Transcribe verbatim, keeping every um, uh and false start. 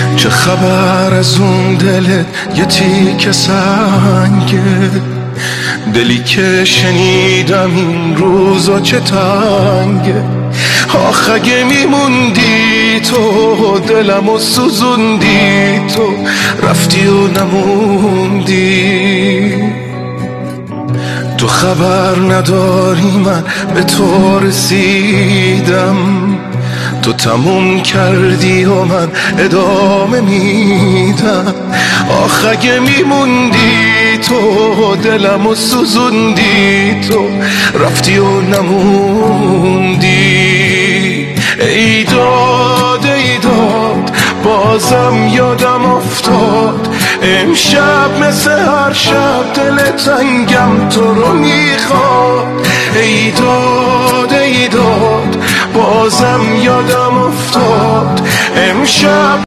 چه خبر از اون دلت یه تیکه سنگه، دلی که شنیدم این روزا چه تنگه. آخ اگه میموندی تو دلمو سوزوندی، تو رفتی و نموندی. تو خبر نداری من به تو رسیدم، تو تموم کردی و من ادامه میدم. آخ اگه میموندی تو دلمو سوزوندی، تو رفتی و نموندی. ای داد ای داد بازم یادم افتاد، امشب مثل هر شب دل تنگم تو رو میخواد. ای داد ای داد بازم یادم افتاد، امشب